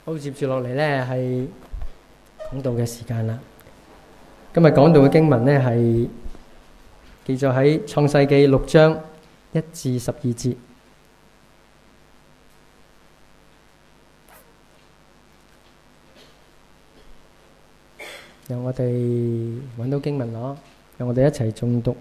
好，接住落嚟呢係講道嘅時間啦。今日講道嘅經文呢係記載喺創世記6章1至12節。讓我哋揾到經文咯，讓我哋一齊誦讀。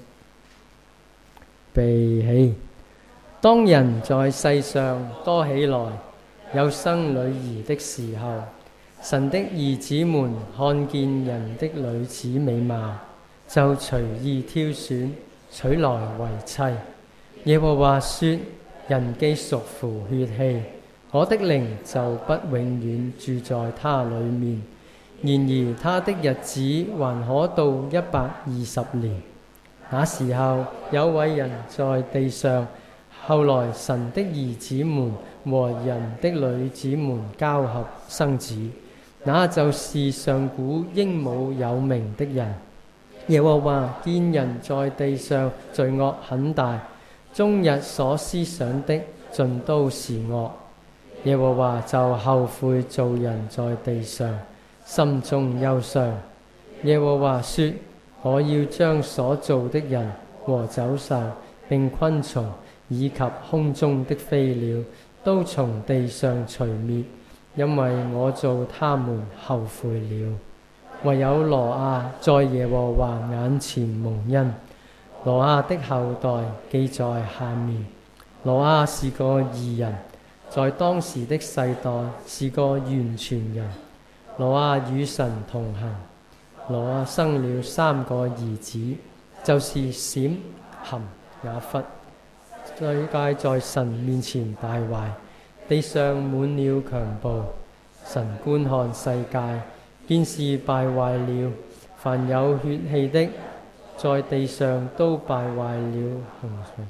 備起，當人在世上多起來，有生女兒的時候，神的兒子們看見人的女子美貌，就隨意挑選，取來為妻。耶和華說：人既屬乎血氣，我的靈就不永遠住在他裡面。然而他的日子還可到120年。那時候有偉人在地上，後來神的兒子們和人的女子們交合生子，那就是上古英武有名的人。耶和華見人在地上罪惡很大，終日所思想的盡都是惡。耶和華就後悔造人在地上，心中憂傷。耶和華說：我要將所造的人和走獸並昆蟲以及空中的飛鳥都從地上除滅，因為我造他們後悔了。唯有挪亞在耶和華眼前蒙恩。挪亞的後代記在下面。挪亞是個義人，在當時的世代是個完全人。挪亞與神同行。挪亞生了3個兒子，就是閃、含、雅弗。世界在神面前敗壞，地上滿了強暴。神觀看世界，見是敗壞了，凡有血氣的，在地上都敗壞了行為。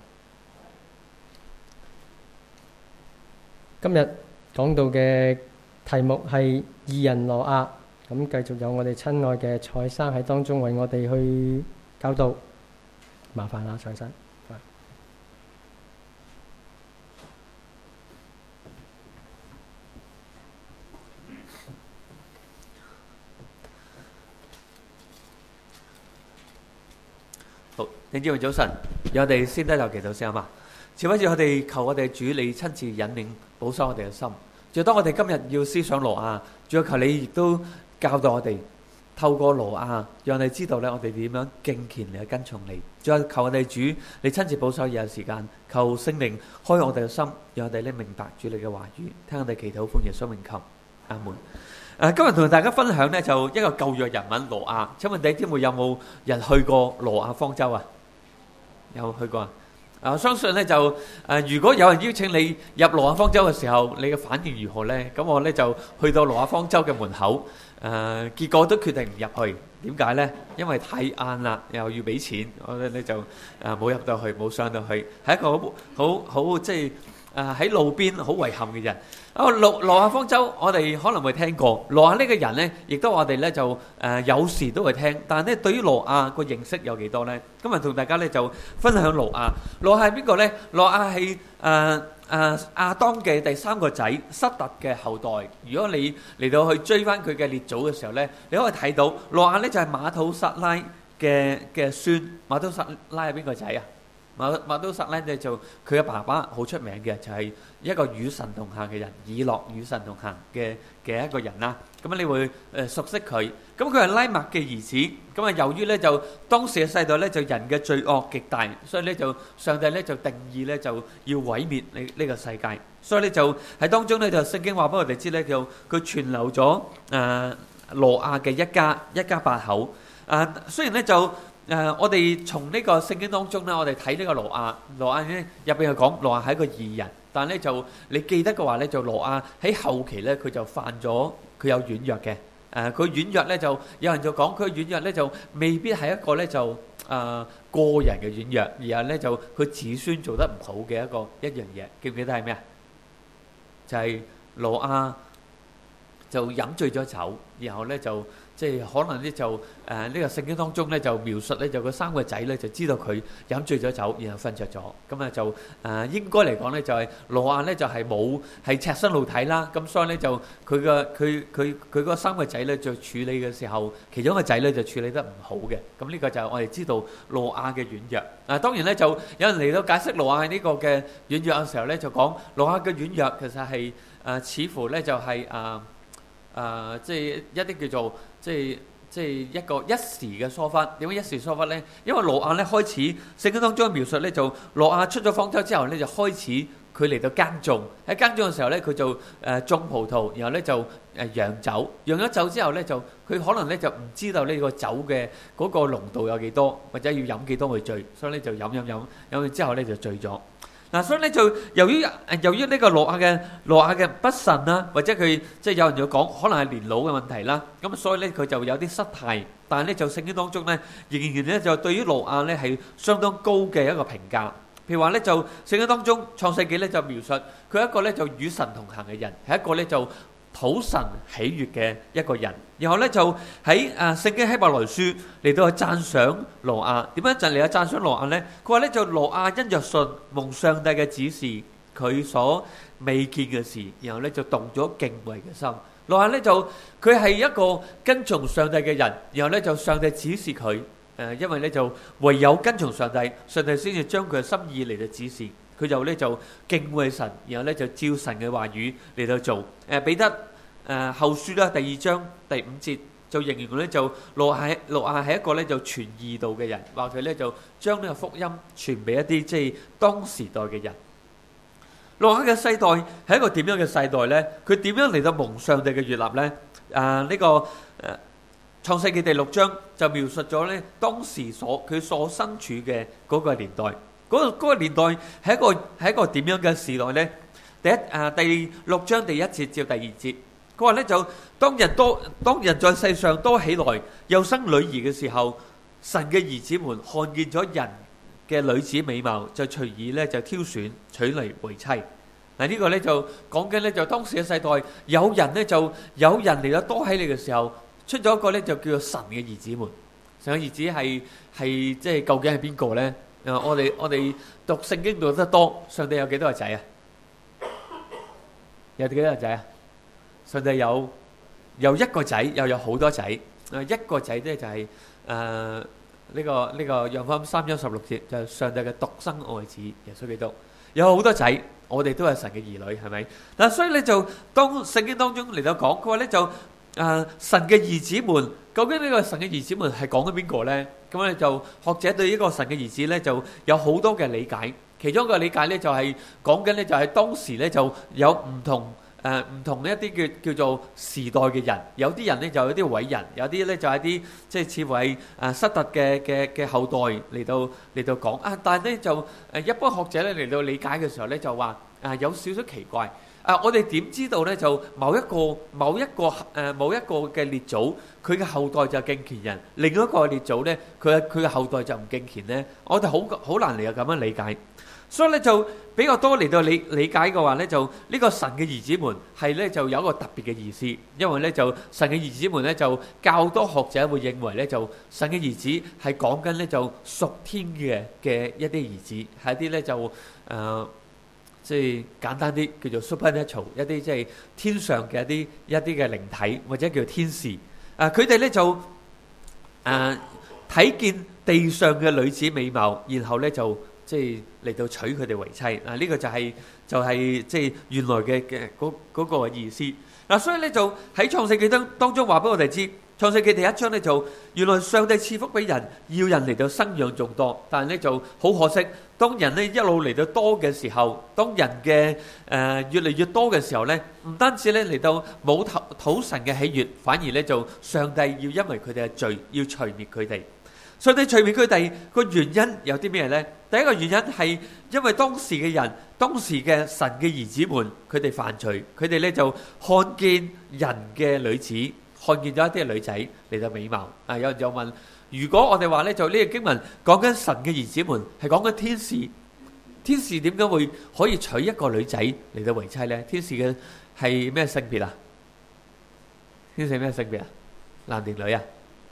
今日講到嘅題目係義人挪亞。咁繼續有我哋親愛嘅蔡生喺當中為我哋去教導，麻煩啦，蔡生。 好，弟兄姊妹早晨，讓我哋先低頭祈禱先好嘛。前一次我哋求我哋主你親自引領保守我哋嘅心。就當我哋今日要思想挪亞，仲要求你亦都教導我哋，透過挪亞，讓你知道咧，我哋點樣敬虔嚟跟從你。仲有求我哋主，你親自保守有時間，求聖靈開我哋嘅心，讓我哋咧明白主你嘅話語，聽我哋祈禱，奉耶穌名求，阿門。今日同大家分享呢，就一個舊約人物挪亞。請問弟兄姊妹有冇人去過挪亞方舟啊？有去過啊？我相信咧就如果有人邀請你入挪亞方舟嘅時候，你嘅反應如何呢？咁我咧就去到挪亞方舟嘅門口，結果都決定唔入去。點解呢？因為太晏啦，又要俾錢，我咧就冇入到去，冇上到去，係一個好即係喺路邊好遺憾嘅人。挪亞方舟，我哋可能會聽過。挪亞呢個人呢，亦都我哋咧就有時都會聽，但係咧對於挪亞個認識有幾多呢？今日同大家咧就分享挪亞。挪亞係邊個呢？挪亞係亞當嘅第3個仔塞特嘅後代。如果你嚟到去追翻佢嘅列祖嘅時候呢，你可以睇到挪亞呢就係馬土撒拉嘅孫。馬土撒拉係邊個仔啊？馬土撒拉咧就佢嘅爸爸好出名嘅，就係一個與神同行嘅人，以諾與神同行嘅一個人啦。咁你會熟悉佢。咁佢係拉麥嘅兒子。咁由於咧就當時嘅世代咧就人嘅罪惡極大，所以咧就上帝咧就定義咧就要毀滅呢個世界。所以咧就喺當中咧就聖經話俾我哋知咧，就佢存留咗挪亞嘅一家8口。雖然咧就我哋從呢個聖經當中咧，我哋睇呢個挪亞咧入邊係講挪亞係一個義人，但係咧就你記得嘅話咧，就挪亞喺後期咧佢就犯咗，佢有軟弱嘅。佢軟弱咧就有人就講佢軟弱咧就未必係一個咧就個人嘅軟弱，而係咧就佢子孫做得唔好嘅一樣嘢。記唔記得係咩啊？就係挪亞就飲醉咗酒，然後咧就即係可能咧就呢個聖經當中咧就描述咧就個三個仔咧就知道佢飲醉咗酒，然後瞓着咗。咁啊就應該嚟講咧就係挪亞咧就係赤身露體啦。咁所以咧就佢嗰三個仔咧就處理嘅時候，其中一個仔咧就處理得唔好嘅。咁呢個就係我哋知道挪亞嘅軟弱。當然咧就有人嚟到解釋挪亞呢個嘅軟弱嘅時候咧，就講挪亞嘅軟弱其實係似乎咧就係即係一啲叫做即係一個一時嘅疏忽。點解一時疏忽呢？因為挪亞咧開始聖經當中嘅描述咧，就挪亞出咗方舟之後咧，就開始佢嚟到耕種。喺耕種嘅時候咧，佢就種葡萄，然後咧就釀酒。釀咗酒之後咧，就佢可能咧就唔知道呢個酒嘅嗰個濃度有幾多，或者要飲幾多去醉，所以咧就飲完之後咧就醉咗。所以咧就由於呢個挪亞嘅不慎啦，或者佢即係有人就講可能係年老嘅問題啦，咁所以咧佢就有啲失態。但係咧就聖經當中咧仍然咧就對於挪亞咧係相當高嘅一個評價。譬如話咧就聖經當中創世記咧就描述佢係一個咧就與神同行嘅人，係一個咧就討神喜悅嘅一個人。然後咧就喺聖經希伯來書嚟到去讚賞挪亞。點樣就嚟到讚賞挪亞呢？佢話咧就挪亞因着信蒙上帝嘅指示，佢所未見嘅事，然後咧就動咗敬畏嘅心。挪亞咧就佢係一個跟從上帝嘅人，然後咧就上帝指示佢因為咧就唯有跟從上帝，上帝先至將佢嘅心意嚟到指示。佢就咧就敬畏神，然後咧就照神嘅話語嚟到做。彼得後書啦，第2章第5節就形容咧就挪亞係一個咧就傳義道嘅人，話佢咧就將呢個福音傳俾一啲即係當時代嘅人。挪亞嘅世代係一個點樣嘅世代咧？佢點樣嚟到蒙上帝嘅悅納咧？呢個創世記第6章就描述咗咧當時佢所身處嘅嗰個年代。嗰個年代係一個點樣嘅時代咧？第6章第1節至第2節，佢話咧就當人在世上多起來，又生女兒嘅時候，神嘅兒子們看見咗人嘅女子美貌，就隨意咧就挑選娶嚟為妻。呢個咧就講緊咧就當時嘅世代，有人嚟到多起嚟嘅時候，出咗一個咧就叫做神嘅兒子們。神嘅兒子係即係究竟係邊個咧？我哋讀聖經讀得多，上帝有幾多個仔啊？有幾多個仔啊？上帝有一個仔，又有好多仔。一個仔咧就係呢個約翰3章16節，就係上帝嘅獨生愛子耶穌基督。有好多仔，我哋都係神嘅兒女，係咪？嗱，所以咧就當聖經當中嚟到講，佢話咧就神嘅兒子們，究竟呢個神嘅兒子們係講緊邊個咧？咁咧就學者對呢個神嘅兒子咧就有好多嘅理解。其中一個理解咧就係講緊咧就係當時咧就有唔同一啲叫做時代嘅人，有啲人咧就有啲偉人，有啲咧就係啲即係似乎係失特嘅後代嚟到講但係咧就一般學者咧嚟到理解嘅時候咧就話有少少奇怪。我哋點知道咧？就某一個嘅列祖，佢嘅後代就敬虔人；另一個列祖咧，佢嘅後代就唔敬虔咧。我哋好難嚟咁樣理解。所以咧就比較多嚟到理解嘅話咧，就呢個神嘅兒子們係咧就有一個特別嘅意思，因為咧就神嘅兒子們咧就較多學者會認為咧就神嘅兒子係講緊咧就屬天嘅一啲兒子，係一啲咧就即係簡單啲叫做 supernatural 一啲即係天上嘅一啲嘅靈體或者叫天使。佢哋咧就睇見地上嘅女子美貌，然後咧就即係嚟到娶佢哋為妻。呢個就係即係原來嘅嗰個意思。所以咧就喺創世記當中話俾我哋知。創世記第1章咧就原來上帝賜福俾人，要人嚟到生養眾多，但係咧就好可惜，當人咧一路嚟到多嘅時候，當人嘅越嚟越多嘅時候咧，唔單止咧嚟到冇討神嘅喜悅，反而咧就上帝要因為佢哋嘅罪要除滅佢哋。上帝除滅佢哋個原因有啲咩咧？第一個原因係因為當時嘅人，當時嘅神嘅兒子們，佢哋犯罪，佢哋咧就看見人嘅女子。看見咗一啲女仔嚟到美貌。有人就問：如果我哋話咧，就呢個經文講緊神嘅兒子們，係講緊天使，天使點解會可以娶一個女仔嚟到為妻咧？天使嘅係咩性別啊？ 天使咩性別啊？男定女啊？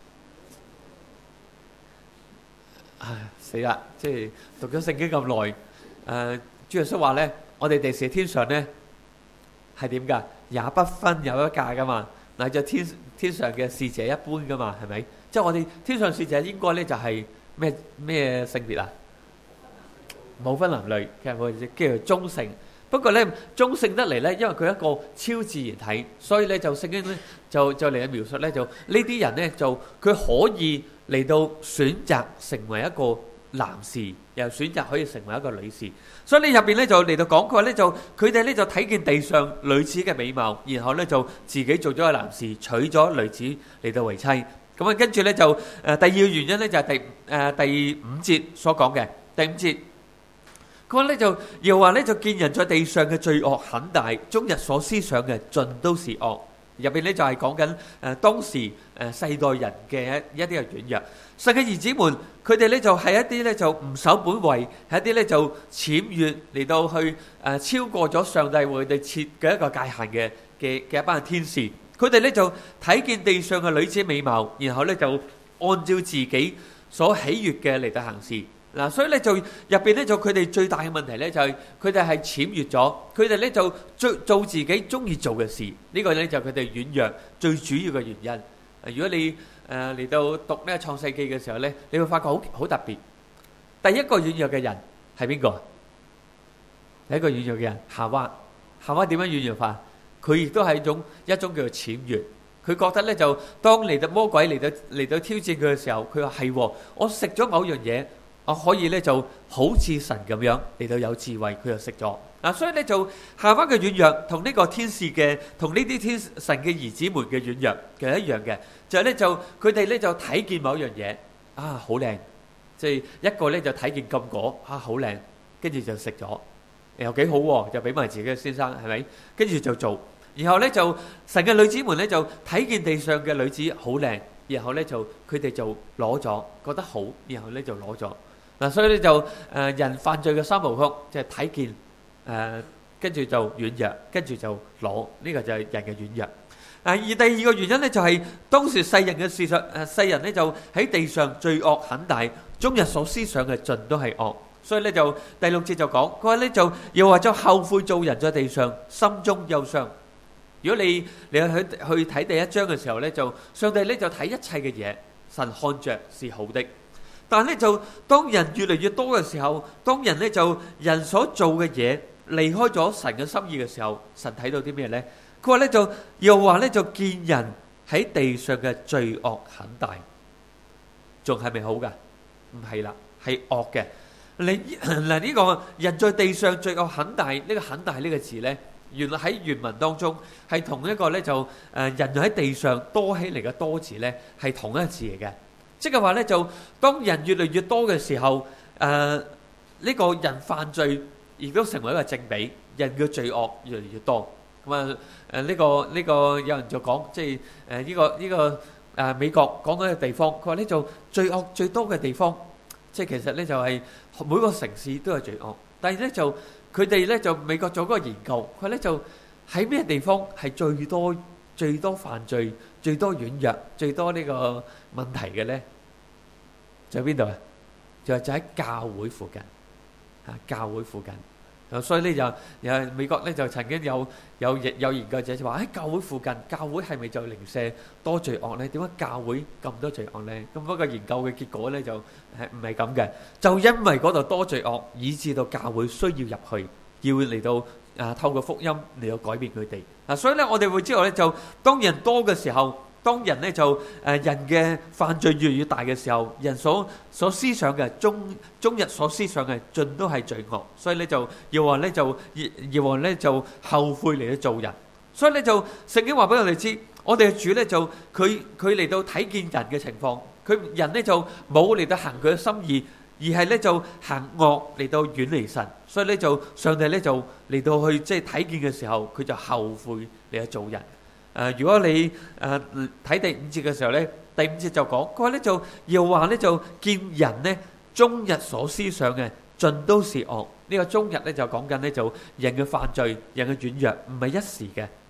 唉，死啦！即係讀咗聖經咁耐，主耶穌話咧，我哋地時天上咧係點㗎？也不分有一價㗎嘛，乃就天上嘅使者一般㗎嘛，係咪？即係我哋天上使者應該咧就係咩性別啊？冇分男女，其實我哋叫做中性。不過咧，中性得嚟咧，因為佢係一個超自然體，所以咧就聖經咧就嚟去描述咧，就呢啲人咧就佢可以嚟到選擇成為一個男士，又選擇可以成為一個女士。所以呢入邊咧就嚟到講，佢話咧就佢哋咧就睇見地上女子嘅美貌，然後咧就自己做咗個男士，娶咗女子嚟到為妻。咁啊，跟住咧就第二個原因咧就係第五節所講嘅第五節。佢話咧就又話咧就見人在地上嘅罪惡很大，終日所思想嘅盡都是惡。入邊咧就係講緊當時世代人嘅一啲嘅軟弱。神嘅兒子們，佢哋咧就係一啲咧就唔守本位，係一啲咧就僭越嚟到去超過咗上帝為佢哋設嘅一個界限嘅一班天使。佢哋咧就睇見地上嘅女子美貌，然後咧就按照自己所喜悅嘅嚟到行事。嗱，所以咧就入邊咧就佢哋最大嘅問題咧就係佢哋係僭越咗，佢哋咧就做自己中意做嘅事，呢個咧就佢哋軟弱最主要嘅原因。如果你嚟到讀呢個創世記嘅時候咧，你會發覺好特別。第一個軟弱嘅人係邊個？第一個軟弱嘅人夏娃。夏娃點樣軟弱法？佢亦都係一種叫做僭越。佢覺得咧就當嚟到魔鬼嚟到挑戰佢嘅時候，佢話係我食咗某樣嘢。我可以咧就好似神咁樣嚟到有智慧，佢就食咗嗱，所以咧就夏娃嘅軟弱同呢個天使嘅同呢啲神嘅兒子們嘅軟弱其實一樣嘅，就係咧就佢哋咧就睇見某樣嘢啊好靚，即係一個咧就睇見禁果啊好靚，跟住就食咗又幾好喎，就俾埋自己嘅先生係咪？跟住就做，然後咧就神嘅女子們咧就睇見地上嘅女子好靚，然後咧就佢哋就攞咗，覺得好，然後咧就攞咗。嗱，所以咧就人犯罪嘅三部曲，即係睇見跟住就軟弱，跟住就攞，呢個就係人嘅軟弱。而第二個原因咧就係當時世人嘅事實，世人咧就喺地上罪惡很大，終日所思想嘅盡都係惡。所以咧就第六節就講，佢話咧就又話咗後悔做人在地上，心中憂傷。如果你去睇第一章嘅時候咧，就上帝咧就睇一切嘅嘢，神看着是好的。但係咧就當人越嚟越多嘅時候，當人咧就人所做嘅嘢離開咗神嘅心意嘅時候，神睇到啲咩咧？佢話咧就又話咧就見人喺地上嘅罪惡很大，仲係咪好噶？唔係啦，係惡嘅。嗱呢個人在地上罪惡很大，呢個很大呢個字咧，原來喺原文當中係同一個咧就人喺地上多起嚟嘅多字咧係同一個字嚟嘅。即係話咧，就當人越嚟越多嘅時候，呢個人犯罪亦都成為一個正比，人嘅罪惡越嚟越多。咁呢個有人就講，即係呢個美國講緊嘅地方，佢話呢就罪惡最多嘅地方，即係其實咧就係每個城市都有罪惡。但係咧就佢哋咧就美國做嗰個研究，佢話咧就喺咩地方係最多犯罪、最多軟弱、最多呢個問題嘅咧，就喺邊度啊？就喺教會附近，教會附近。所以咧就美國咧就曾經有研究者就話喺教會附近，教會係咪就零舍多罪惡咧？點解教會咁多罪惡咧？咁不過研究嘅結果咧就唔係咁嘅，就因為嗰度多罪惡，以致到教會需要入去，要嚟到透過福音嚟到改變佢哋。所以咧我哋會知道咧，就當人多嘅時候，當人咧就人嘅犯罪越嚟越大嘅時候，人所思想嘅終日所思想嘅盡都係罪惡，所以咧就要話咧就後悔嚟到做人。所以咧就聖經話俾我哋知，我哋嘅主咧就佢嚟到睇見人嘅情況，人咧就冇嚟到行佢嘅心意，而係咧就行惡嚟到遠離神。所以咧就上帝咧就嚟到去即係睇見嘅時候，佢就後悔嚟到做人。如果你睇第五節嘅時候咧，第五節就講，佢話咧就又話咧就見人咧終日所思想嘅盡都是惡。呢個終日咧就講緊咧就人嘅犯罪、人嘅軟弱，唔係一時嘅，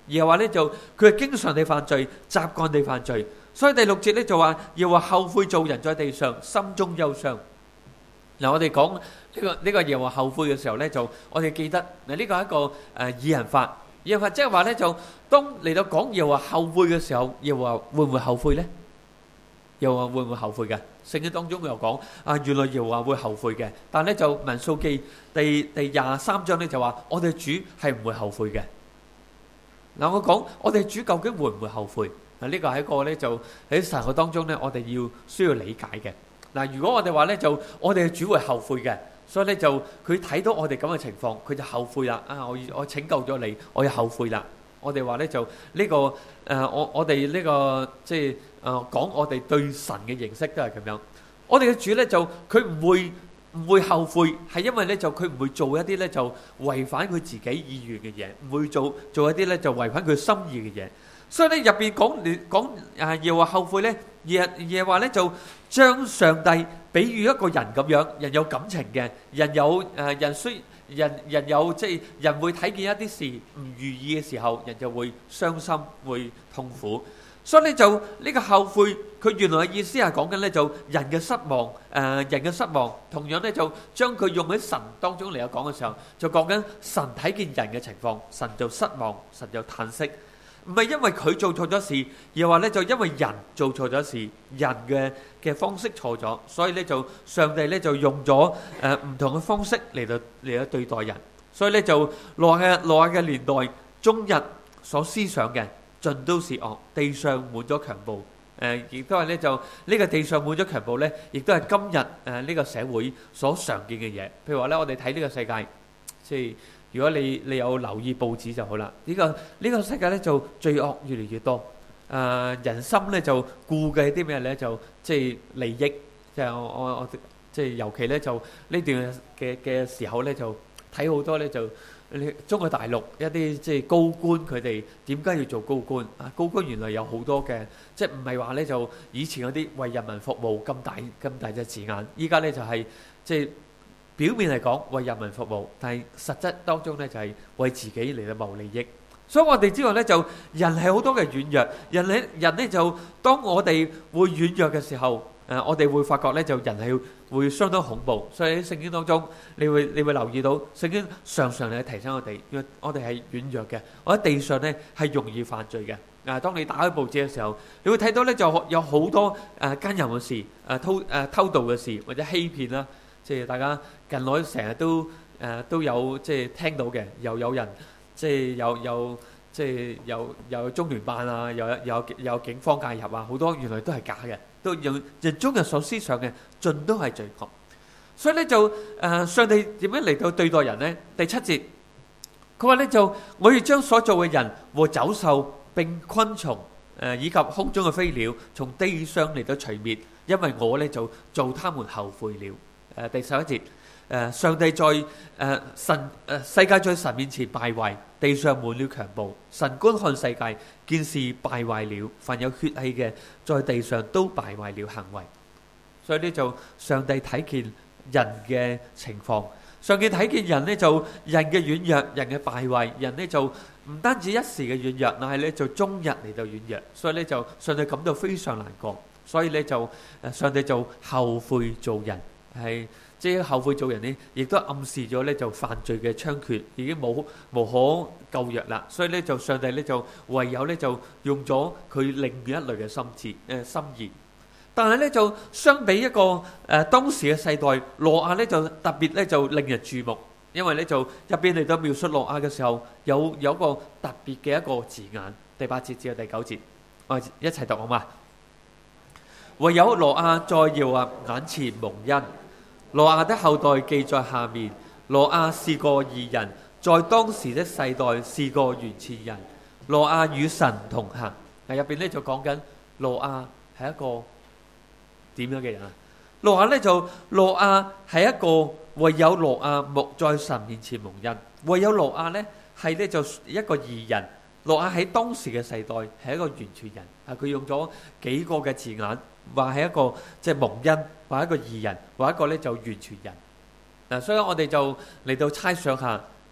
而係話咧就佢係經常地犯罪，習慣地犯罪。所以第6節咧就話要話後悔做人在地上，心中憂傷。嗱，我哋講呢個耶和華後悔嘅時候咧，就我哋記得嗱，呢個係一個擬人法。擬人法即係話咧，就當嚟到講耶和華後悔嘅時候，耶和華會唔會後悔咧？耶和華會唔會後悔嘅？聖經當中又講原來耶和華會後悔嘅。但係咧就民數記第23章咧就話，我哋主係唔會後悔嘅。嗱，我講我哋主究竟會唔會後悔？嗱，呢個係一個咧就喺神學當中咧，我哋需要理解嘅。嗱，如果我哋話咧就我哋主會後悔嘅，所以咧就佢睇到我哋咁嘅情況，佢就後悔啦。我拯救咗你，我要後悔啦。我哋話咧就呢個我哋呢個即係講我哋對神嘅認識都係咁樣。我哋嘅主咧就佢唔會後悔，係因為咧就佢唔會做一啲咧就違反佢自己意願嘅嘢，唔會做一啲咧就違反佢心意嘅嘢。所以咧入邊講耶和華後悔咧，耶和華咧就將上帝比喻一個人咁樣，人有感情嘅，人有人有即係人會睇見一啲事唔如意嘅時候，人就會傷心，會痛苦。所以咧就呢個後悔，佢原來嘅意思係講緊咧就人嘅失望，人嘅失望。同樣咧就將佢用喺神當中嚟講嘅時候，就講緊神睇見人嘅情況，神就失望，神就嘆息。唔係因為佢做錯咗事，而係話咧就因為人做錯咗事，人嘅方式錯咗，所以咧就上帝咧就用咗唔同嘅方式嚟到對待人。所以咧就挪亞嘅年代，終日所思想嘅盡都是惡，地上滿咗強暴。亦都係咧就呢個地上滿咗強暴咧，亦都係今日呢個社會所常見嘅嘢。譬如話咧，我哋睇呢個世界，即係。如果你有留意報紙就好啦。呢個世界咧就罪惡越嚟越多，人心咧就顧嘅啲咩咧就即係利益，就我即係尤其咧就呢段嘅時候咧就睇好多咧就中國大陸一啲即係高官，佢哋點解要做高官啊？高官原來有好多嘅，即係唔係話咧就以前嗰啲為人民服務咁大隻字眼，依家咧就係即係。表面嚟講為人民服務，但係實質當中咧就係為自己嚟到謀利益。所以我哋知道咧就人係好多嘅軟弱，人咧就當我哋會軟弱嘅時候，我哋會發覺咧就人係會相當恐怖。所以喺聖經當中，你會留意到聖經常常嚟提醒我哋，因為我哋係軟弱嘅，我喺地上咧係容易犯罪嘅。當你打開報紙嘅時候，你會睇到咧就有好多奸淫嘅事，偷盜嘅事或者欺騙啦。即係大家近來成日都有即係聽到嘅，又有人即係有中聯辦啊，有警方介入啊，好多原來都係假嘅，都用人中人所思想嘅盡都係罪惡。所以咧就上帝點樣嚟到對待人呢？第7節佢話咧就我要將所做嘅人和走獸並昆蟲以及空中嘅飛鳥從地上嚟到除滅，因為我咧就做他們後悔了。第11節，上帝在世界在神面前敗壞，地上滿了強暴。神觀看世界，見是敗壞了，凡有血氣嘅在地上都敗壞了行為。所以呢就上帝睇見人嘅情況，上帝睇見人呢就人嘅軟弱，人嘅敗壞，人呢就唔單止一時嘅軟弱，但係呢就終日嚟到軟弱。所以呢就上帝感到非常難過，所以呢就上帝就後悔做人。係即係後悔做人呢，亦都暗示咗咧就犯罪嘅猖獗已經無可救藥啦。所以咧就上帝咧就唯有咧就用咗佢另一類嘅心意。但係咧就相比一個當時嘅世代，挪亞咧就特別咧就令人注目，因為咧就入邊嚟到描述挪亞嘅時候，有一個特別嘅一個字眼，第8節至到第9節，我哋一齊讀好嘛？唯有挪亞在耶和華眼前蒙恩。挪亞的後代記在下面。挪亞是個義人，在當時的世代是個完全人。挪亞與神同行。入邊咧就講緊挪亞係一個點樣嘅人啊？挪亞係一個唯有挪亞在神面前蒙恩。唯有挪亞呢係咧就一個義人。挪亞喺當時嘅世代係一個完全人。佢用咗幾個嘅字眼。話係一個即係蒙恩，話一個義人，話一個咧就完全人。所以我哋就嚟到猜想下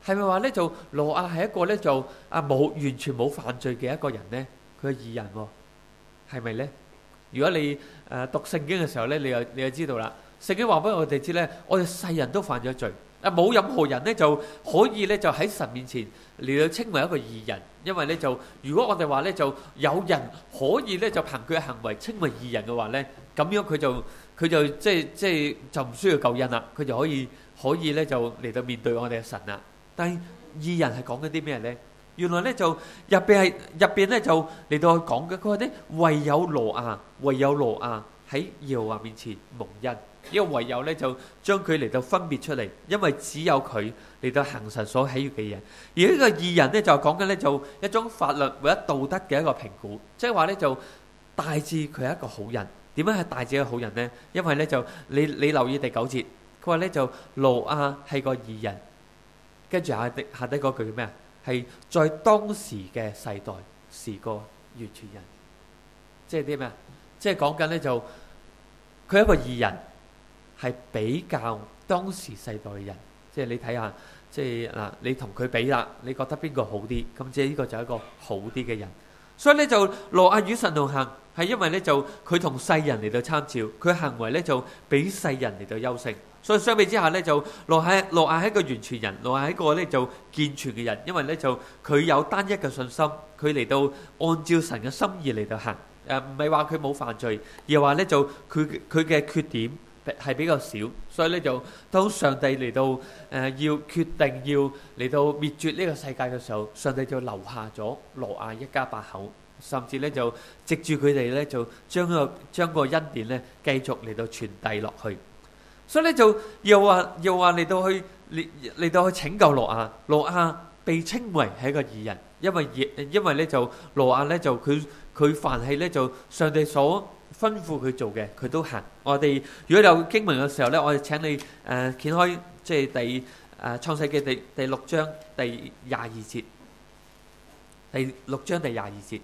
係咪話咧就挪亞係一個咧就冇完全冇犯罪嘅一個人咧？佢係義人喎，係咪咧？如果你讀聖經嘅時候咧，你就知道啦。聖經話俾我哋知咧，我哋世人都犯咗罪，冇任何人咧就可以咧就喺神面前嚟到稱為一個義人，因為咧就如果我哋話咧就有人可以咧就憑佢嘅行為稱為義人嘅話咧，咁樣佢就即係就唔需要救恩啦，佢就可以咧就嚟到面對我哋嘅神啦。但係義人係講緊啲咩咧？原來咧就入邊咧就嚟到去講嘅，佢話咧唯有挪亞喺耶和華面前蒙恩。呢個唯有咧就將佢嚟到分別出嚟，因為只有佢嚟到行神所喜悅嘅嘢。而呢個義人咧就講緊咧就一種法律或者道德嘅一個評估，即係話咧就大致佢係一個好人。點樣係大致嘅好人咧？因為咧就你留意第9節，佢話咧就挪亞係個義人，跟住下底嗰句叫咩啊？係在當時嘅世代是個完全人，即係啲咩啊？即係講緊咧就佢係一個義人。係比較當時世代嘅人，即係你睇下，即係嗱，你同佢比啦，你覺得邊個好啲？咁即係呢個就係一個好啲嘅人。所以咧就挪亞與神同行，係因為咧就佢同世人嚟到參照，佢行為咧就比世人嚟到優勝。所以相比之下咧就挪亞係一個完全人，挪亞係一個咧就健全嘅人，因為咧就佢有單一嘅信心，佢嚟到按照神嘅心意嚟到行。唔係話佢冇犯罪，而係話咧就佢嘅缺點係比較少，所以咧就當上帝嚟到要決定要嚟到滅絕呢個世界嘅時候，上帝就留下咗挪亞一家8口，甚至咧就藉住佢哋咧就將個恩典咧繼續嚟到傳遞落去。所以咧就又話嚟到去拯救挪亞，挪亞被稱為係一個義人，因為咧就挪亞咧就佢凡係咧就上帝所吩咐佢做嘅，佢都行。我哋如果有經文嘅時候咧，我哋請你掀開即係創世記第6章第22節，第6章第22節。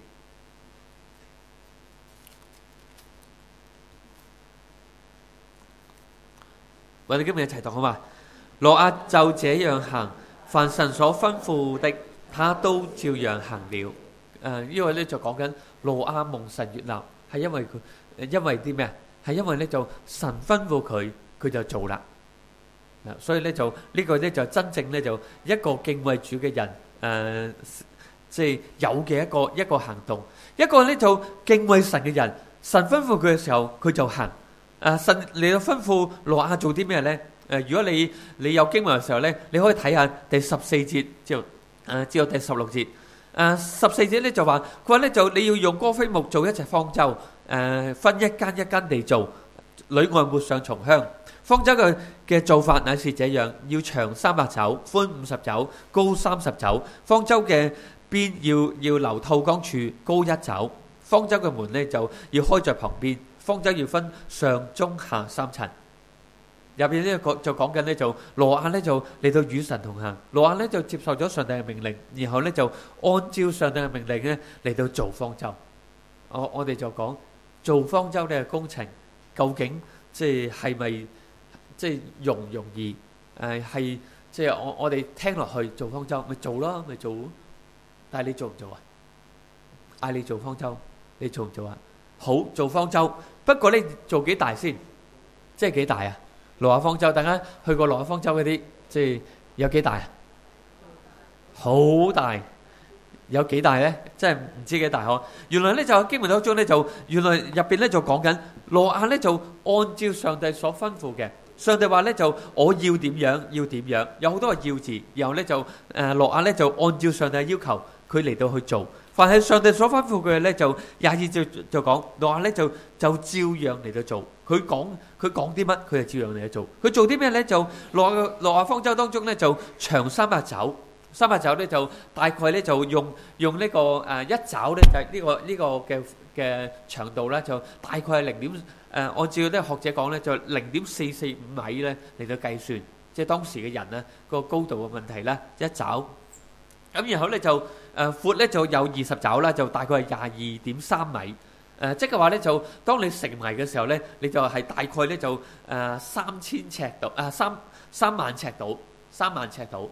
我哋今日一齊讀好嘛？挪亞就這樣行，凡神所吩咐的，他都照樣行了。呢個咧就講緊挪亞蒙神悅納，係因為啲咩啊？係因為咧就神吩咐佢就做啦。所以咧就呢個咧就真正咧就一個敬畏主嘅人即係有嘅一個行動。一個咧就敬畏神嘅人，神吩咐佢嘅時候佢就行。神嚟到吩咐挪亞做啲咩咧？如果你有經文嘅時候咧，你可以睇下第14節至到第16節。14節咧就話，佢話咧就你要用歌斐木做一隻方舟，分一間一間地做，裏外抹上松香。方舟嘅做法乃是這樣，要長300肘，寬50肘，高30肘。方舟嘅邊要留透光處，高1肘。方舟嘅門咧就要開在旁邊。方舟要分上中下3層。入邊呢就講緊咧就挪亞咧就嚟到與神同行，挪亞咧就接受咗上帝嘅命令，然後咧就按照上帝嘅命令咧嚟到做方舟。我哋就講做方舟呢個工程究竟即係咪即係容唔容易？係即係我哋聽落去做方舟咪做咯，咪做。但係你做唔做啊？嗌你做方舟，你做唔做啊？好，做方舟，不過你做幾大先？即係幾大啊？挪亞方舟，大家去過挪亞方舟嗰啲，即係有幾大啊？好大，有幾大咧？真係唔知幾大嗬。原來咧就經文當中咧就原來入邊咧就講緊挪亞咧就按照上帝所吩咐嘅，上帝話咧就我要點樣要點樣，有好多個要字，然後咧就挪亞咧就按照上帝嘅要求，佢嚟到去做。凡係上帝所吩咐佢嘅咧，就22節就講挪亞咧就照樣嚟到做。佢講啲乜，佢就照樣嚟到做。佢做啲咩咧？就挪亞方舟當中咧就長300肘，300肘咧就大概咧就用呢個1肘咧就係呢個嘅長度咧就大概係按照咧學者講咧就0.445米咧嚟到計算，即係當時嘅人咧個高度嘅問題啦，1肘。咁然後咧就闊咧就有20肘啦，就大概係22.3米。即係話咧就當你成埋嘅時候咧，你就係大概咧就3000尺度，3萬尺度，即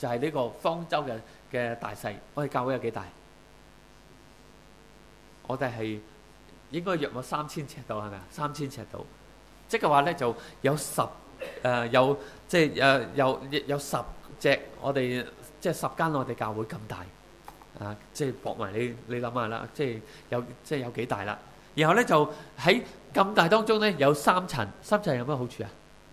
就係呢個方舟嘅大細。我哋教會有幾大？我哋係應該約莫3000尺度，係咪啊？3000尺度，即係話咧就有10隻我哋即係10間我哋教會咁大啊！即係駁埋你諗下啦，即係有幾大啦？然後咧就喺咁大當中咧有3層，有咩好處啊？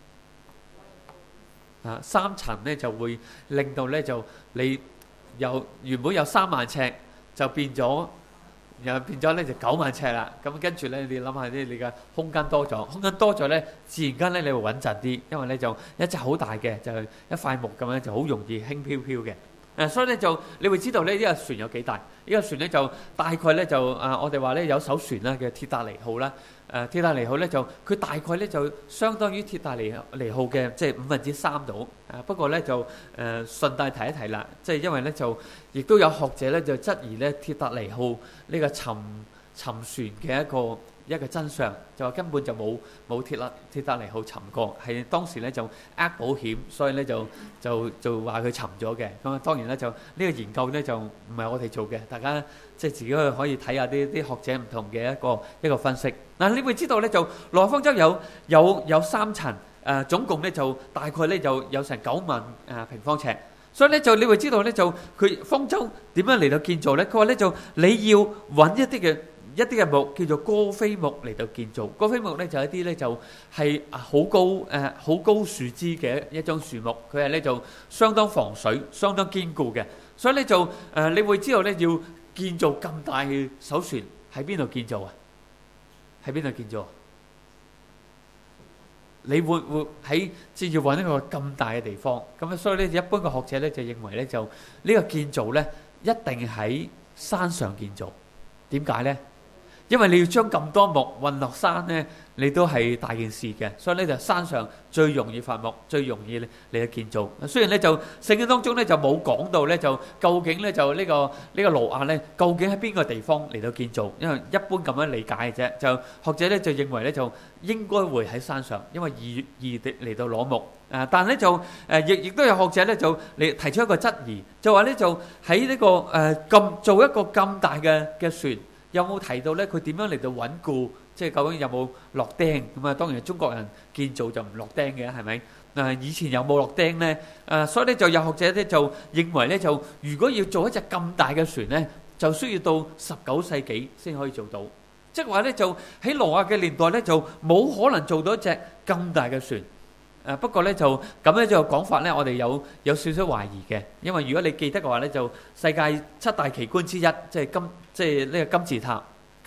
啊，3層咧就會令到咧就你原本有3萬尺就變咗咧就9萬尺啦。咁跟住咧你諗下啲你嘅空間多咗咧，自然間咧你會穩陣啲，因為咧就一隻好大嘅就係一塊木咁樣就好容易輕飄飄嘅。所以咧就你會知道呢個船有幾大？呢個船咧就大概咧就我哋話咧有艘船啦嘅鐵達尼號啦。鐵達尼號咧就佢大概咧就相當於鐵達尼號嘅即係3/5度。不過咧就順帶提一提啦，即係因為咧就亦都有學者咧就質疑咧鐵達尼號呢個沉船嘅一個真相，就話根本就冇鐵達尼號沉過，係當時咧就保險，所以咧就話佢沉咗嘅。咁當然咧就呢個研究咧就唔係我哋做嘅，大家即係自己可以睇下啲學者唔同嘅一個分析。嗱，你會知道咧就挪亞方舟有3層，總共咧就大概咧就有成9萬平方尺。所以咧就你會知道咧就佢方舟點樣嚟到建造咧？佢話咧就你要揾一啲嘅木叫做哥菲木嚟到建造。哥菲木咧就係一啲咧就係好高樹枝嘅一種樹木，佢係咧就相當防水、相當堅固嘅。所以咧就你會知道咧要建造咁大嘅艘船喺邊度建造啊？喺邊度建造？你會喺即係要揾一個咁大嘅地方咁，所以咧一般嘅學者咧就認為咧就呢個建造咧一定喺山上建造。點解咧？因為你要將咁多木運落山咧，你都係大件事嘅，所以咧就山上最容易發木，最容易嚟去建造。雖然咧就聖經當中咧就冇講到咧就究竟咧就呢個挪亞咧究竟喺邊個地方嚟到建造，因為一般咁樣理解嘅啫。就學者咧就認為咧就應該會喺山上，因為易嚟到攞木。但咧就亦都有學者咧就嚟提出一個質疑，就話咧就喺呢個做一個咁大嘅船。有冇提到咧？佢點樣嚟到穩固？即係究竟有冇落釘咁啊？當然中國人建造就唔落釘嘅，係咪？以前有冇落釘咧？所以咧就有學者咧就認為咧就如果要做一隻咁大嘅船咧，就需要到19世紀先可以做到。即係話咧就喺挪亞嘅年代咧就冇可能做到一隻咁大嘅船。不過咧就咁咧就講法咧，我哋有少少懷疑嘅，因為如果你記得嘅話咧，就世界7大奇觀之一，即係呢個金字塔。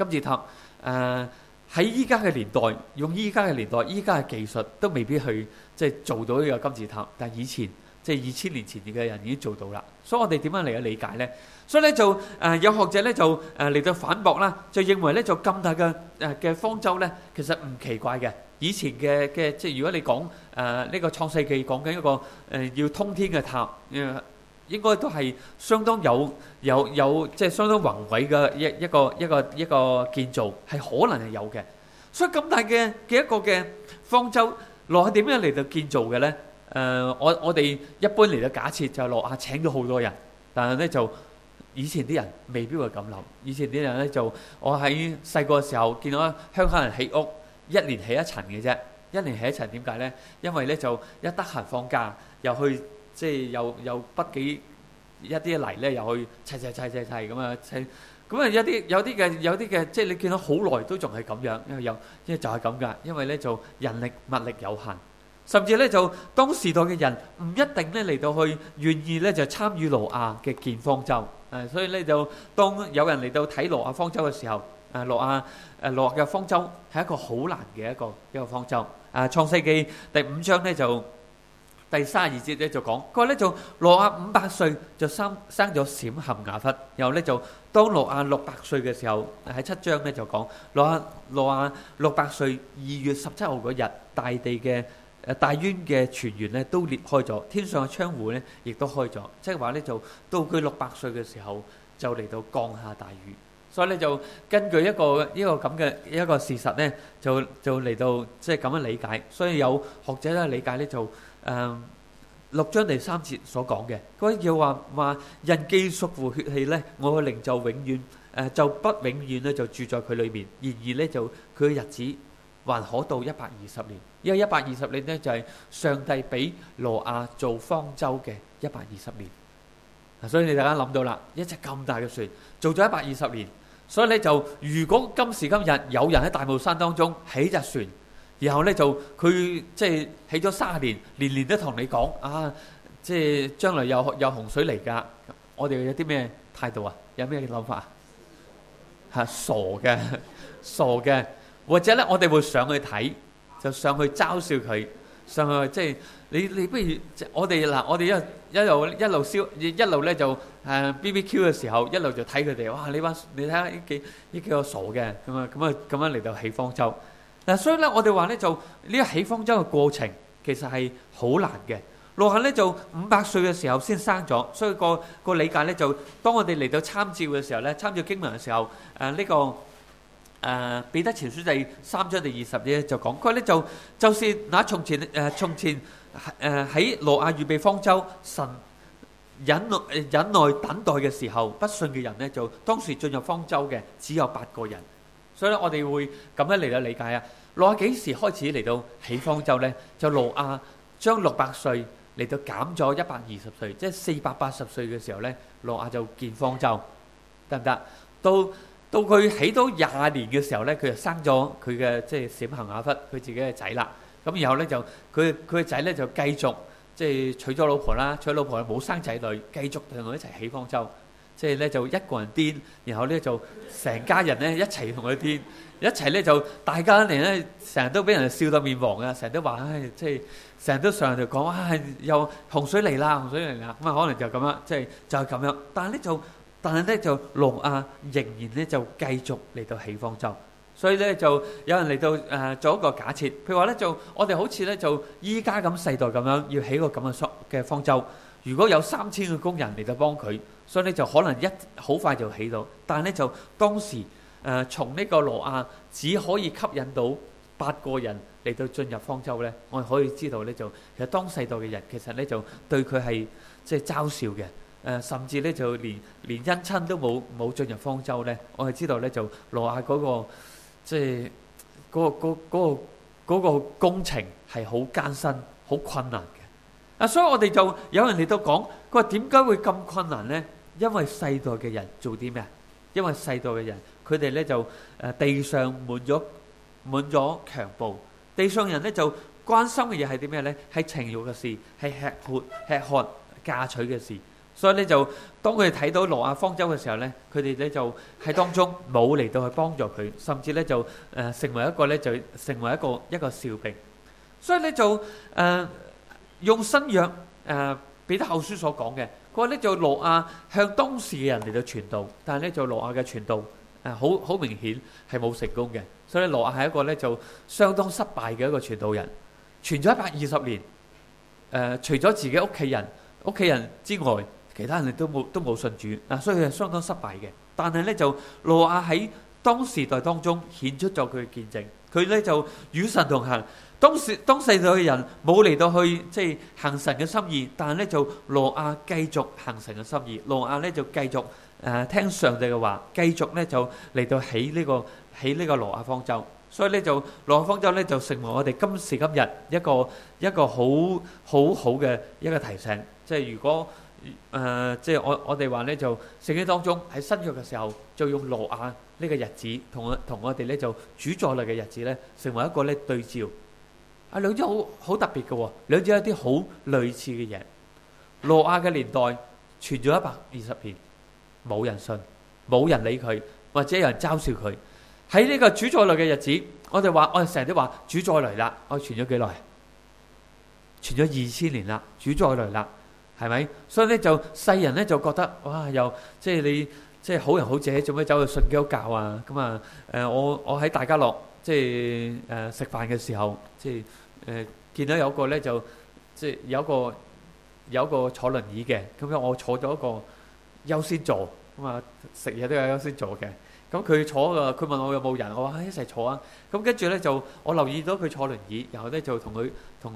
喺依家嘅年代，用依家嘅技術都未必去即係做到呢個金字塔，但係以前即係2000年前嘅人已經做到啦。所以我哋點樣嚟去理解咧？所以咧就有學者咧就嚟到反駁啦，就認為咧就咁大嘅方舟咧，其實唔奇怪嘅。以前嘅即係如果你講呢個創世記講緊一個要通天嘅塔，應該都係相當有即係相當宏偉嘅一個建造，係可能係有嘅。所以咁大嘅一個嘅方舟，挪亞點樣嚟到建造嘅咧？我哋一般嚟到假設就係挪亞請咗好多人，但係咧就以前啲人未必會咁諗。以前啲人咧就我喺細個嘅時候見到香港人起屋，一年起一層嘅啫，一年起一層。點解咧？因為咧就一得閒放假，又去即係又筆記一啲泥咧，又去砌咁啊砌。咁啊有啲嘅，即係你見到好耐都仲係咁樣，因為就係咁噶。因為咧就人力物力有限，甚至咧就當時代嘅人唔一定咧嚟到去願意咧就參與挪亞嘅建方舟。所以咧就當有人嚟到睇挪亞方舟嘅時候，挪亞嘅方舟係一個好難嘅一個方舟。創世記第5章咧就第32節咧就講，佢話咧就挪亞500歲就生咗閃含雅弗，然後咧就當挪亞600歲嘅時候，喺7章咧就講挪亞600歲2月17號嗰日，大地嘅大淵嘅泉源咧都裂開咗，天上嘅窗戶咧亦都開咗，即係話咧就到佢600歲嘅時候就嚟到降下大雨。所以咧就根據一個咁嘅一個事實咧，就嚟到即係咁樣理解。所以有學者咧理解咧就 6章第3節所講嘅，佢要話人既屬乎血氣咧，我嘅靈就永遠就不永遠咧就住在佢裏面。然而咧就佢嘅日子還可到120年，因為120年咧就係上帝俾挪亞做方舟嘅120年。所以你大家諗到啦，一隻咁大嘅船做咗120年，所以咧就如果今時今日有人喺大帽山當中起隻船，然後咧就佢即係起咗30年，年年都同你講啊，即係將來有洪水嚟㗎，我哋有啲咩態度啊？有咩諗法啊？傻嘅，或者咧我哋會上去睇，就上去嘲笑佢，上去即係你不如我哋一路燒一路咧就BBQ 嘅時候，一路就睇佢哋，哇！你睇下呢幾個傻嘅咁樣嚟到起方舟。嗱，所以咧我哋話咧就呢個起方舟嘅過程其實係好難嘅。挪亞咧就500歲嘅時候先生咗，所以個理解咧就當我哋嚟到參照嘅時候咧，參照經文嘅時候，呢個彼得前書第3章第20節就講，佢咧就是那從前喺挪亞預備方舟，神忍耐等待嘅時候，不信嘅人咧就當時進入方舟嘅只有8個人。所以咧我哋會咁樣嚟到理解啊。挪亞幾時開始嚟到起方舟咧？就挪亞將600歲嚟到減咗120歲，即係480歲嘅時候咧，挪亞就建方舟，得唔得？到佢起到20年嘅時候咧，佢就生咗佢嘅即係閃行雅弗，佢自己嘅仔啦。咁然後咧就佢嘅仔咧就繼續即係娶咗老婆啦，娶老婆冇生仔女，繼續同佢一齊起方舟。即係咧就一個人癲，然後咧就成家人咧一齊同佢癲，一齊咧就大家嚟咧成日都俾人笑到面黃啊！成日都話即係成日都上嚟講又洪水嚟啦，洪水嚟啦，咁啊可能就咁樣，即係就係咁樣。但係咧就挪亞仍然咧就繼續嚟到起方舟，所以咧就有人嚟到做一個假設，譬如話咧就我哋好似咧就依家咁世代咁樣要起個咁嘅方舟，如果有3000個工人嚟到幫佢。所以咧就可能好快就起到，但係咧就當時從呢個挪亞只可以吸引到8個人嚟到進入方舟咧，我哋可以知道咧就其實當世代嘅人其實咧就對佢係即係嘲笑嘅，甚至咧就連姻親都冇進入方舟咧，我哋知道咧就挪亞嗰個即係嗰個工程係好艱辛、好困難嘅。所以我哋就有人嚟到講，佢話點解會咁困難呢？因為世代嘅人做啲咩？因為世代嘅人，佢哋咧就地上滿咗強暴，地上人咧就關心嘅嘢係啲咩呢？係情慾嘅事，係吃喝嫁娶嘅事。所以咧就當佢哋睇到挪亞方舟嘅時候咧，佢哋咧就喺當中冇嚟到去幫助佢，甚至咧就成為一個笑柄。所以咧就用新約彼得後書所講嘅，佢話咧就挪亞向當時嘅人嚟到傳道，但係咧就挪亞嘅傳道好明顯係冇成功嘅，所以挪亞係一個咧就相當失敗嘅一個傳道人，傳咗120年，除咗自己屋企人之外，其他人都冇信主，所以佢係相當失敗嘅。但係咧就挪亞喺當時代當中顯出咗佢嘅見證，佢咧就與神同行。當世代嘅人冇嚟到去即係行神嘅心意，但係咧就挪亞繼續行神嘅心意，挪亞咧就繼續聽上帝嘅話，繼續咧就嚟到起呢個挪亞方舟。所以咧就挪亞方舟咧就成為我哋今時今日一個好嘅一個提醒。即係如果即係我哋話咧就聖經當中喺新約嘅時候就用挪亞呢個日子同我哋咧就主再來嘅日子咧成為一個咧對照。兩者好特別嘅喎，兩者有啲好類似嘅嘢。挪亞嘅年代傳咗120年，冇人信，冇人理佢，或者有人嘲笑佢。喺呢個主再來嘅日子，我哋成日都話主再來啦，我傳咗幾耐？傳咗2000年啦，主再來啦，係咪？所以咧就世人咧就覺得哇，又即係你即係好人好姐，做咩走去信基督教啊？咁啊我喺大家樂即係食飯嘅時候，即係見到有個咧就即係有一個坐輪椅嘅，咁樣我坐咗一個優先座，咁啊食嘢都有優先座嘅。咁佢坐嘅，佢問我有冇人，我話一齊坐啊。咁跟住咧就我留意到佢坐輪椅，然後咧就同佢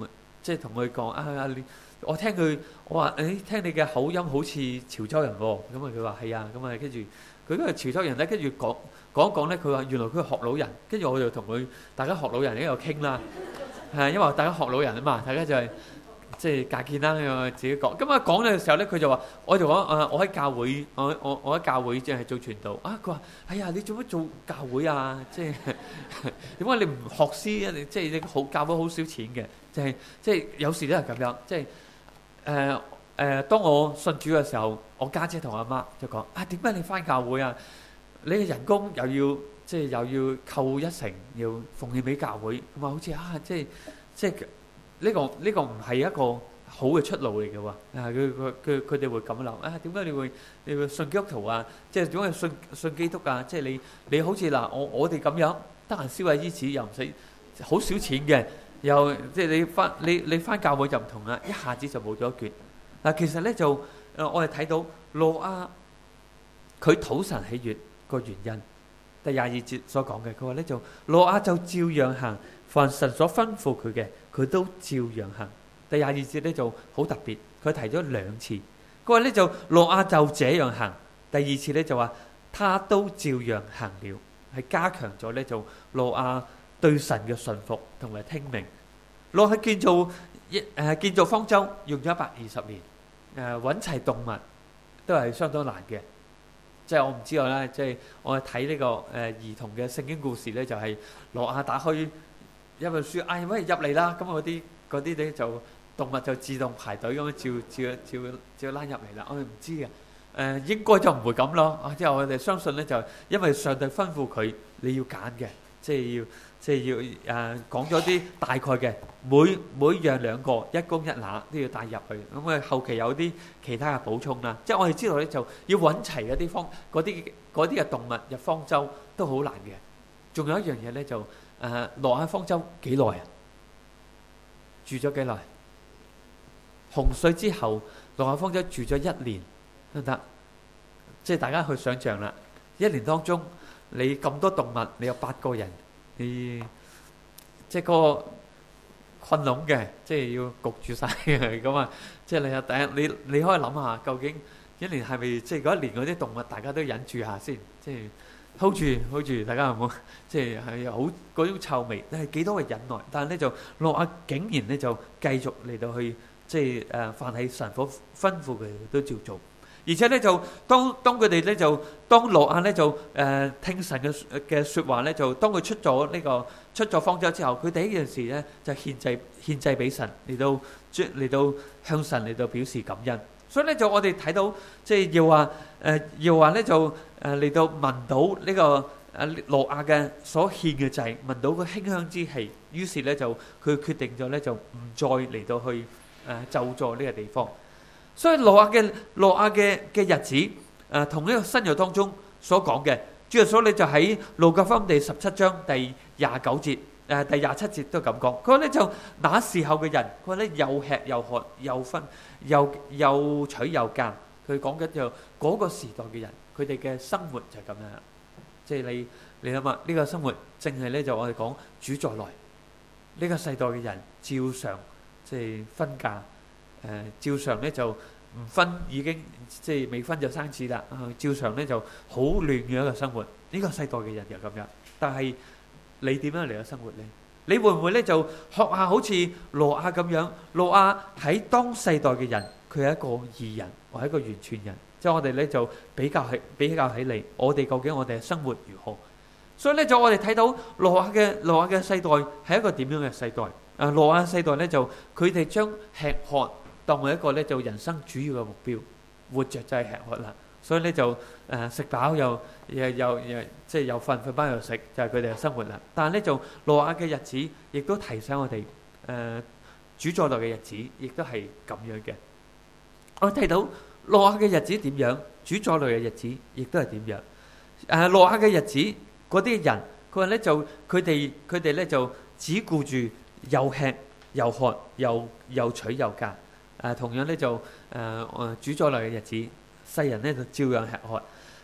即係同佢講我聽佢，我話誒聽你嘅口音好似潮州人喎，咁啊佢話係啊，咁啊跟住佢嗰個潮州人咧，跟住講一講咧，佢話原來佢係學老人，跟住我就同佢大家學老人喺度傾啦，係因為大家學老人啊嘛，大家就係即係隔見啦，咁自己講。咁啊講嘅時候咧，佢就話我就講我喺教會，我喺教會即係做傳道啊。佢話哎呀，你做乜做教會啊？即係點解你唔學師啊？你即係你好教會好少錢嘅，即係有時都係咁樣，即係。當我信主嘅時候，我家姐同我阿媽就講點解你返教會啊？你嘅人工又要扣一成，要奉獻俾教會，咁啊好似即係呢個唔係一個好嘅出路嚟嘅喎。佢哋會咁諗點解你會信基督徒啊？即係點解信基督啊？即係你好似我哋咁樣得閒燒下衣紙又唔使好少錢嘅。又即係你返教會就唔同啦，一下子就冇咗一橛。嗱，其實咧就我哋睇到挪亞佢討神喜悅個原因，第22節所講嘅，佢話咧就挪亞就照樣行，凡神所吩咐佢嘅，佢都照樣行。第22節咧就好特別，佢提咗2次，佢話咧就挪亞就這樣行。第2次咧就話他都照樣行了，係加強咗咧就挪亞對神嘅信服同埋聽命。挪亞建造方舟用咗120年，揾齊動物都係相當難嘅。即係我唔知道啦，即係我睇呢個兒童嘅聖經故事咧，就係挪亞打開一本書，喂入嚟啦，咁嗰啲咧就動物就自動排隊咁樣照拉入嚟啦。我哋唔知嘅，應該就唔會咁咯。之後我哋相信咧，就因為上帝吩咐佢你要揀嘅。即係要講咗啲大概嘅，每樣2個，一公一乸都要帶入去。咁啊後期有啲其他嘅補充啦。即係我哋知道咧，就要揾齊嗰啲嘅動物入方舟都好難嘅。仲有一樣嘢咧，就挪亞方舟幾耐啊？住咗幾耐？洪水之後，挪亞方舟住咗1年得唔得？即係大家去想像啦，1年當中。你咁多動物，你有8個人，你即係個困籠嘅，即係要焗住晒嘅咁啊！即係你有你可以諗下，究竟1年係咪即係嗰1年嗰啲動物，大家都忍住下先，即係 hold 住，大家有冇？即係好嗰種臭味，你係幾多嘅忍耐？但係咧就挪亞竟然咧就繼續嚟到去，即係凡係神所吩咐佢都照做。而且咧就當佢哋咧就當挪亞咧就聽神嘅説話咧，就當佢出咗方舟之後，佢第一件事咧就獻祭俾神，嚟到向神嚟到表示感恩。所以咧就我哋睇到即係要話咧就嚟到聞到呢個挪亞嘅所獻嘅祭，聞到個馨香之氣，於是咧就佢決定咗咧就唔再嚟到去咒詛呢個地方。所以挪亞嘅日子，同呢個新約當中所講嘅，主耶穌你就喺路加福音第17章第29節，第27節都咁講。佢話咧就那時候嘅人，佢話咧又吃又喝又娶又嫁。佢講緊就嗰個時代嘅人，佢哋嘅生活就係咁樣。即係你諗下呢個生活，正係咧就我哋講主再來，呢個世代嘅人照常即係分嫁。照常咧就唔分，已經即係未婚就生子啦。照常咧就好亂嘅一個生活。呢個世代嘅人就咁樣。但係你點樣嚟嘅生活咧？你會唔會咧就學下好似挪亞咁樣？挪亞喺當世代嘅人，佢係一個義人，或係一個完全人。即係我哋咧就比較起嚟，我哋究竟我哋嘅生活如何？所以咧就我哋睇到挪亞嘅世代係一個點樣嘅世代？挪亞世代咧就佢哋將吃喝當為一個咧就人生主要嘅目標，活着就係吃喝啦。所以咧就食飽又即係又瞓飽又食，就係佢哋嘅生活啦。但係咧就挪亞嘅日子，亦都提醒我哋主再來嘅日子，亦都係咁樣嘅。我睇到挪亞嘅日子點樣，主再來嘅日子亦都係點樣。挪亞嘅日子嗰啲人，佢話咧就佢哋咧就只顧住又吃又喝又娶又嫁。同樣咧就主再來嘅日子，世人咧就照樣吃喝。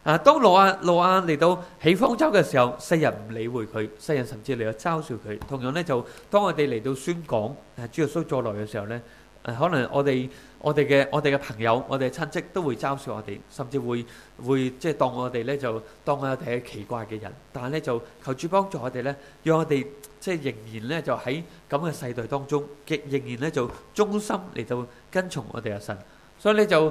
當挪亞嚟到起方舟嘅時候，世人唔理會佢，世人甚至嚟到嘲笑佢。同樣咧，就當我哋嚟到宣講主耶穌再來嘅時候咧，可能我哋嘅朋友、我哋嘅親戚都會嘲笑我哋，甚至會即係當我哋咧就當我哋係奇怪嘅人。但係咧就求主幫助我哋咧，讓我哋即係仍然咧就喺咁嘅世代當中，仍然咧就忠心嚟到跟從我哋嘅神。所以咧就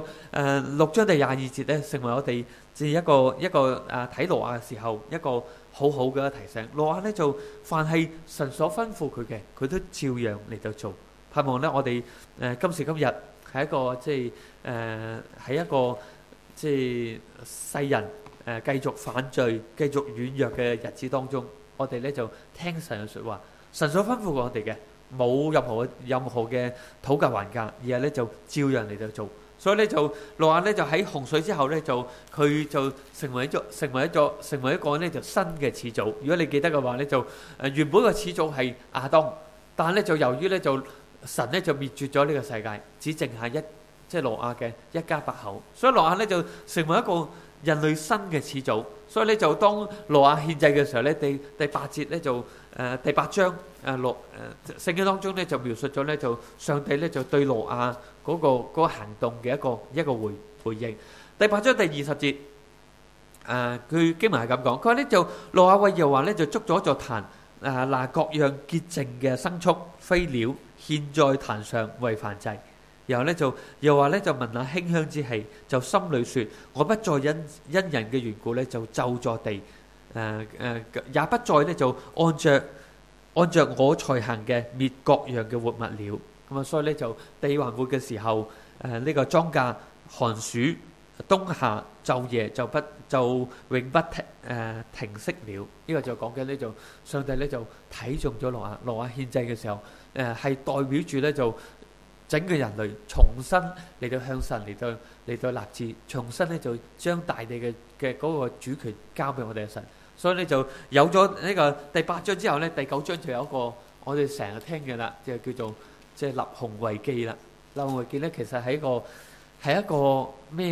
6章第22節咧，成為我哋即係一個睇挪亞嘅時候一個好好嘅提醒。挪亞咧就凡係神所吩咐佢嘅，佢都照樣嚟到做。盼望咧我哋今時今日係一個喺一個即係世人繼續犯罪、繼續軟弱嘅日子當中，我哋咧就聽神嘅説話，神所吩咐過我哋嘅，冇任何嘅討價還價，而係咧就照樣嚟到做。所以咧就挪亞咧就喺洪水之後咧佢就成為一個咧就新嘅始祖。如果你記得嘅話咧，就原本嘅始祖係亞當，但係咧就由於咧就神咧就滅絕咗呢個世界，只剩下即係挪亞嘅一家8口。所以挪亞咧就成為一個人類新嘅始祖。所以咧就當挪亞獻祭嘅時候咧，第8節咧就第8章聖經當中咧就描述咗咧就上帝咧就對挪亞嗰個行動嘅一個回應。第8章第20節，佢經文係咁講，佢話咧就挪亞為耶和華咧就築咗座壇，拿各樣潔淨嘅牲畜飛鳥獻在壇上為燔祭。然後咧就又話咧就聞那馨香之氣，就心裏說：我不再因人嘅緣故咧就咒詛地，也不再咧就按着我才行嘅滅各樣嘅活物了。咁啊，所以咧就地還活嘅時候，呢個莊稼寒暑冬夏晝夜就永不停息了。呢個就講緊呢，就上帝咧就睇中咗挪亞獻祭嘅時候，係代表住咧就整個人類重新嚟到向神嚟到立志，重新咧就將大地嘅嗰個主權交俾我哋嘅神。所以咧就有咗呢個第8章之後咧，第9章就有一個我哋成日聽嘅啦，就叫做即係立紅為記啦。立紅為記咧其實係一個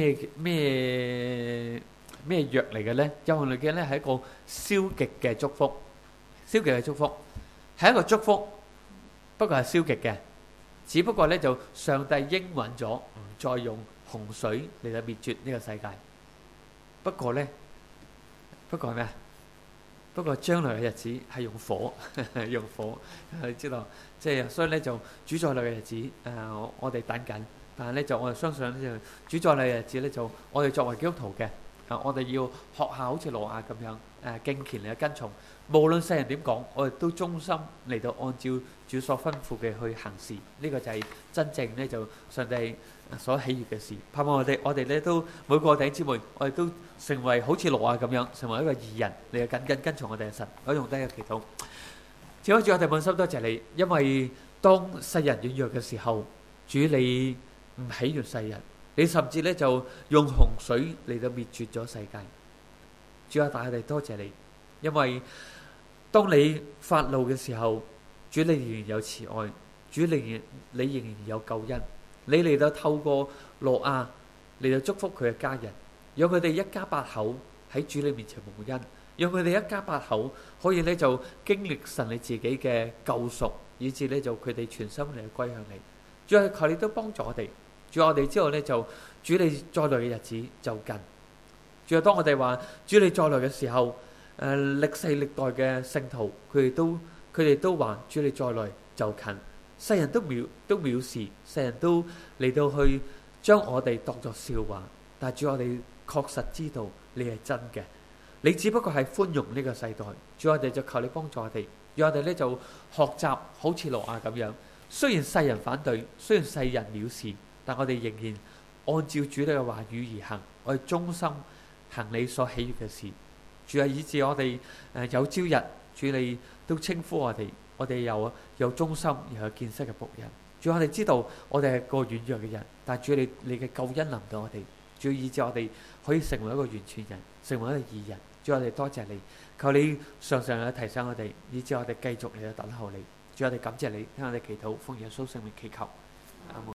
咩約嚟嘅咧？立紅為記咧係一個消極嘅祝福，消極嘅祝福係一個祝福，不過係消極嘅。只不過咧就上帝應允咗唔再用洪水嚟到滅絕呢個世界。不過係咩啊？不過將來嘅日子係用火，用火，你知道，即係所以咧就主再來嘅日子，我哋等緊。但係咧就我哋相信咧就主再來嘅日子咧就我哋作為基督徒嘅，我哋要學下好似挪亞咁樣敬虔嚟跟從。無論世人點講，我哋都忠心嚟到按照主所吩咐嘅去行事。呢個就係真正咧就上帝所喜悅嘅事。盼望我哋咧都每個弟兄姊妹，我哋都成為好似挪亞咁樣，成為一個義人嚟到緊跟從我哋嘅神。我用低個祈禱，主啊，主，我哋滿心多謝你，因為當世人軟弱嘅時候，主你唔喜悅世人，你甚至咧就用洪水嚟到滅絕咗世界。主啊，但係我哋多謝你，因為當你發怒嘅時候，主你仍然有慈愛，主你仍然有救恩。你嚟到透過挪亞嚟到祝福佢嘅家人，讓佢哋一家8口喺主你面前蒙恩，讓佢哋一家8口可以咧就經歷神你自己嘅救贖，以致咧就佢哋全心嚟歸向你。主啊，求你都幫助我哋。主啊，我哋之後咧就主你再來嘅日子就近。主啊，當我哋話主你再來嘅時候，歷世歷代嘅聖徒，佢哋都話主你再來就近，世人都藐視，世人都嚟到去將我哋當作笑話。但係主，我哋確實知道你係真嘅，你只不過係寬容呢個世代。主，我哋就求你幫助我哋，讓我哋咧就學習好似挪亞咁樣。雖然世人反對，雖然世人藐視，但我哋仍然按照主你嘅話語而行，我哋忠心行你所喜悅嘅事。主啊，以致我哋有朝日，主你都稱呼我哋有忠心又有見識嘅僕人。主，我哋知道我哋係個軟弱嘅人，但係主你嘅救恩臨到我哋，主以致我哋可以成為一個完全人，成為一個義人。主，我哋多謝你，求你常常嘅提醒我哋，以致我哋繼續嚟到等候你。主，我哋感謝你，聽我哋祈禱，奉耶穌聖名祈求。阿門。